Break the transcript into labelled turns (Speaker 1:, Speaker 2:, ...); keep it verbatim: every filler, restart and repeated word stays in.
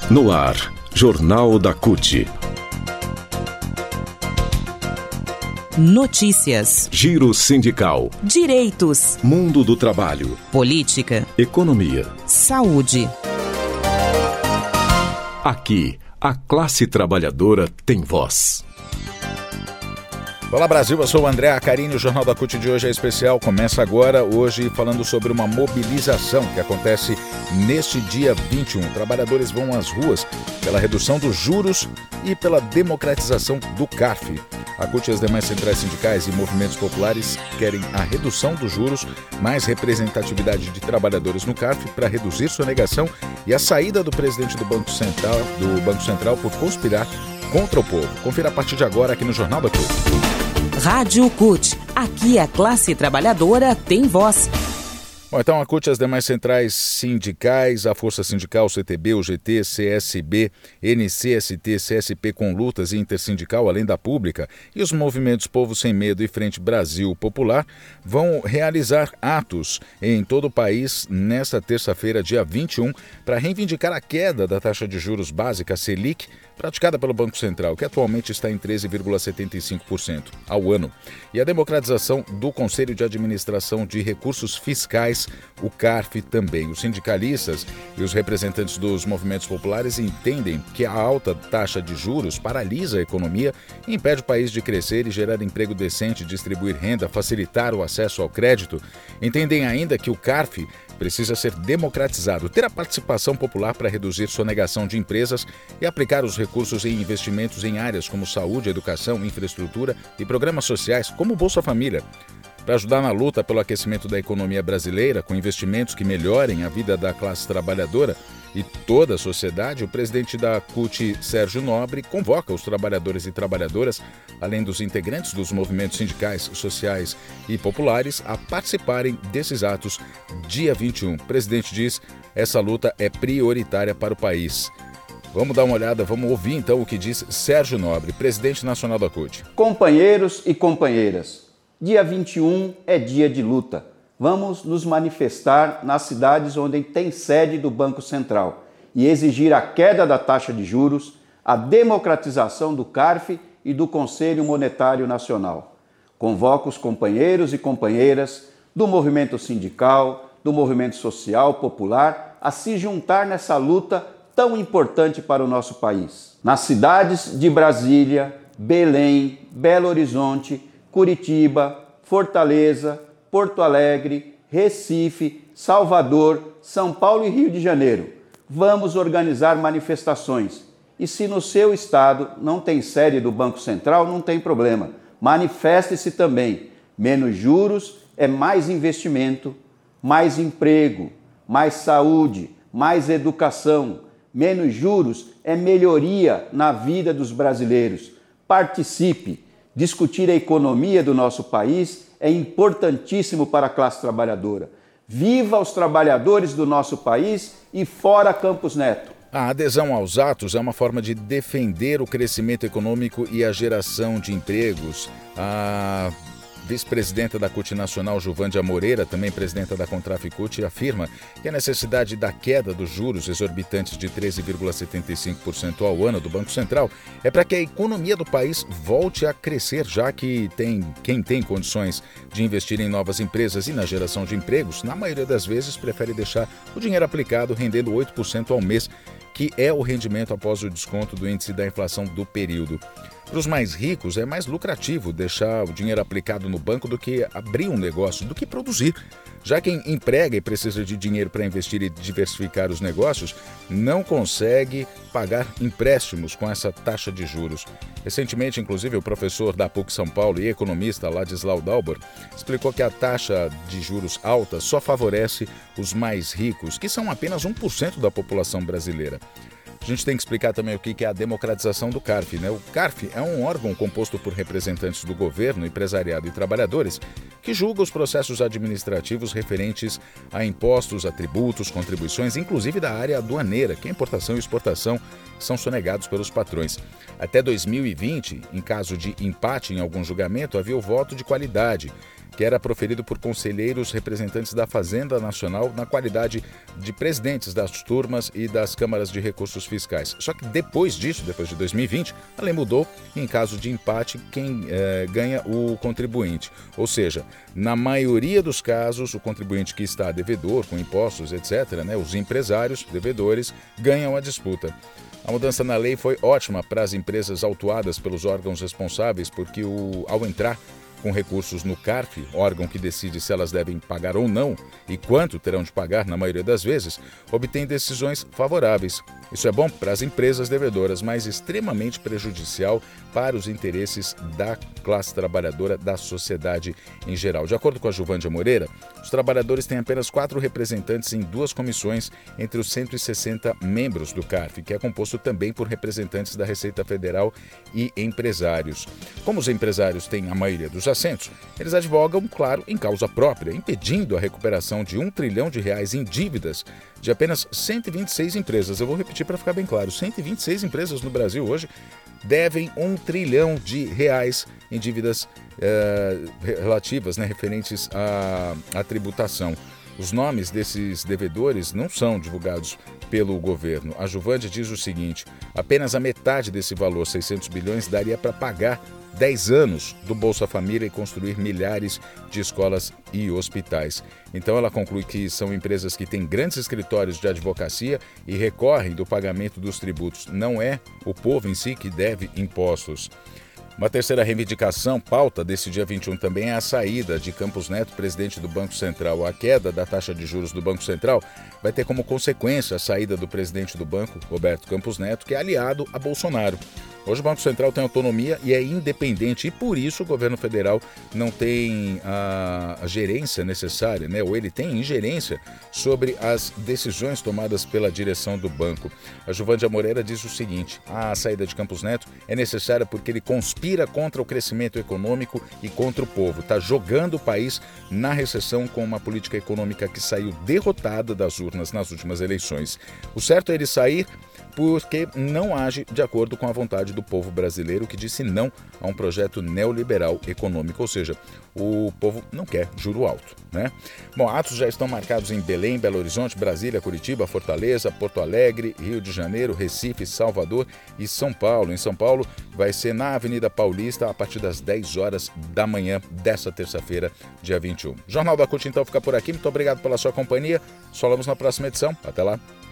Speaker 1: No ar, Jornal da C U T.
Speaker 2: Notícias.
Speaker 1: Giro sindical.
Speaker 2: Direitos.
Speaker 1: Mundo do trabalho.
Speaker 2: Política.
Speaker 1: Economia.
Speaker 2: Saúde.
Speaker 1: Aqui, a classe trabalhadora tem voz.
Speaker 3: Olá Brasil, eu sou o André Acarini, o Jornal da C U T de hoje é especial, começa agora, hoje falando sobre uma mobilização que acontece neste dia vinte e um. Trabalhadores vão às ruas pela redução dos juros e pela democratização do CARF. A C U T e as demais centrais sindicais e movimentos populares querem a redução dos juros, mais representatividade de trabalhadores no CARF para reduzir sonegação e a saída do presidente do Banco Central, do Banco Central por conspirar contra o povo. Confira a partir de agora aqui no Jornal da C U T.
Speaker 2: Rádio C U T. Aqui a classe trabalhadora tem voz.
Speaker 3: Bom, então a C U T e as demais centrais sindicais, a Força Sindical, C T B, U G T, C S B, N C S T, C S P com lutas e Intersindical, além da Pública, e os movimentos Povo Sem Medo e Frente Brasil Popular vão realizar atos em todo o país nesta terça-feira, dia vinte e um, para reivindicar a queda da taxa de juros básica Selic, praticada pelo Banco Central, que atualmente está em treze vírgula setenta e cinco por cento ao ano, e a democratização do Conselho de Administração de Recursos Fiscais, o CARF também. Os sindicalistas e os representantes dos movimentos populares entendem que a alta taxa de juros paralisa a economia e impede o país de crescer e gerar emprego decente, distribuir renda, facilitar o acesso ao crédito. Entendem ainda que o CARF precisa ser democratizado, ter a participação popular para reduzir sonegação de empresas e aplicar os recursos em investimentos em áreas como saúde, educação, infraestrutura e programas sociais, como o Bolsa Família. Para ajudar na luta pelo aquecimento da economia brasileira, com investimentos que melhorem a vida da classe trabalhadora e toda a sociedade, o presidente da C U T, Sérgio Nobre, convoca os trabalhadores e trabalhadoras, além dos integrantes dos movimentos sindicais, sociais e populares, a participarem desses atos dia vinte e um. O presidente diz que essa luta é prioritária para o país. Vamos dar uma olhada, vamos ouvir então o que diz Sérgio Nobre, presidente nacional da C U T.
Speaker 4: Companheiros e companheiras, dia vinte e um é dia de luta. Vamos nos manifestar nas cidades onde tem sede do Banco Central e exigir a queda da taxa de juros, a democratização do CARF e do Conselho Monetário Nacional. Convoco os companheiros e companheiras do movimento sindical, do movimento social, popular, a se juntar nessa luta tão importante para o nosso país. Nas cidades de Brasília, Belém, Belo Horizonte, Curitiba, Fortaleza, Porto Alegre, Recife, Salvador, São Paulo e Rio de Janeiro. Vamos organizar manifestações. E se no seu estado não tem sede do Banco Central, não tem problema. Manifeste-se também. Menos juros é mais investimento, mais emprego, mais saúde, mais educação. Menos juros é melhoria na vida dos brasileiros. Participe. Discutir a economia do nosso país é importantíssimo para a classe trabalhadora. Viva os trabalhadores do nosso país e fora Campos Neto!
Speaker 3: A adesão aos atos é uma forma de defender o crescimento econômico e a geração de empregos. A vice-presidenta da C U T Nacional, Juvândia Moreira, também presidenta da Contraf C U T, afirma que a necessidade da queda dos juros exorbitantes de treze vírgula setenta e cinco por cento ao ano do Banco Central é para que a economia do país volte a crescer, já que tem, quem tem condições de investir em novas empresas e na geração de empregos, na maioria das vezes prefere deixar o dinheiro aplicado rendendo oito por cento ao mês, que é o rendimento após o desconto do índice da inflação do período. Para os mais ricos, é mais lucrativo deixar o dinheiro aplicado no banco do que abrir um negócio, do que produzir. Já quem emprega e precisa de dinheiro para investir e diversificar os negócios, não consegue pagar empréstimos com essa taxa de juros. Recentemente, inclusive, o professor da P U C São Paulo e economista Ladislau Dalbor explicou que a taxa de juros alta só favorece os mais ricos, que são apenas um por cento da população brasileira. A gente tem que explicar também o que é a democratização do CARF, né? O CARF é um órgão composto por representantes do governo, empresariado e trabalhadores que julga os processos administrativos referentes a impostos, a tributos, contribuições, inclusive da área aduaneira, que a importação e exportação são sonegados pelos patrões. Até dois mil e vinte, em caso de empate em algum julgamento, havia o voto de qualidade, que era proferido por conselheiros representantes da Fazenda Nacional na qualidade de presidentes das turmas e das câmaras de recursos fiscais. Só que depois disso, depois de dois mil e vinte, a lei mudou e em caso de empate, quem eh, ganha o contribuinte. Ou seja, na maioria dos casos, o contribuinte que está devedor, com impostos, etcétera, né, os empresários devedores, ganham a disputa. A mudança na lei foi ótima para as empresas autuadas pelos órgãos responsáveis, porque o, ao entrar com recursos no CARF, órgão que decide se elas devem pagar ou não e quanto terão de pagar na maioria das vezes, obtém decisões favoráveis. Isso é bom para as empresas devedoras, mas extremamente prejudicial para os interesses da classe trabalhadora, da sociedade em geral. De acordo com a Juvândia Moreira, os trabalhadores têm apenas quatro representantes em duas comissões entre os cento e sessenta membros do CARF, que é composto também por representantes da Receita Federal e empresários. Como os empresários têm a maioria dos assentos, eles advogam, claro, em causa própria, impedindo a recuperação de um trilhão de reais em dívidas de apenas cento e vinte e seis empresas. Eu vou repetir para ficar bem claro, cento e vinte e seis empresas no Brasil hoje devem um trilhão de reais em dívidas eh, relativas, né, referentes à, à tributação. Os nomes desses devedores não são divulgados pelo governo. A Juvândia diz o seguinte: apenas a metade desse valor, seiscentos bilhões, daria para pagar dez anos do Bolsa Família e construir milhares de escolas e hospitais. Então ela conclui que são empresas que têm grandes escritórios de advocacia e recorrem do pagamento dos tributos. Não é o povo em si que deve impostos. Uma terceira reivindicação, pauta desse dia vinte e um também, é a saída de Campos Neto, presidente do Banco Central. A queda da taxa de juros do Banco Central vai ter como consequência a saída do presidente do banco, Roberto Campos Neto, que é aliado a Bolsonaro. Hoje o Banco Central tem autonomia e é independente e por isso o governo federal não tem a, a gerência necessária, né? Ou ele tem ingerência sobre as decisões tomadas pela direção do banco. A Juvândia Moreira diz o seguinte: a saída de Campos Neto é necessária porque ele conspira contra o crescimento econômico e contra o povo. Está jogando o país na recessão com uma política econômica que saiu derrotada das urnas nas últimas eleições. O certo é ele sair porque não age de acordo com a vontade do povo brasileiro, que disse não a um projeto neoliberal econômico, ou seja, o povo não quer juro alto, né? Bom, atos já estão marcados em Belém, Belo Horizonte, Brasília, Curitiba, Fortaleza, Porto Alegre, Rio de Janeiro, Recife, Salvador e São Paulo. Em São Paulo vai ser na Avenida Paulista a partir das dez horas da manhã desta terça-feira, dia vinte e um. O Jornal da CUT então fica por aqui. Muito obrigado pela sua companhia. Falamos na próxima edição. Até lá.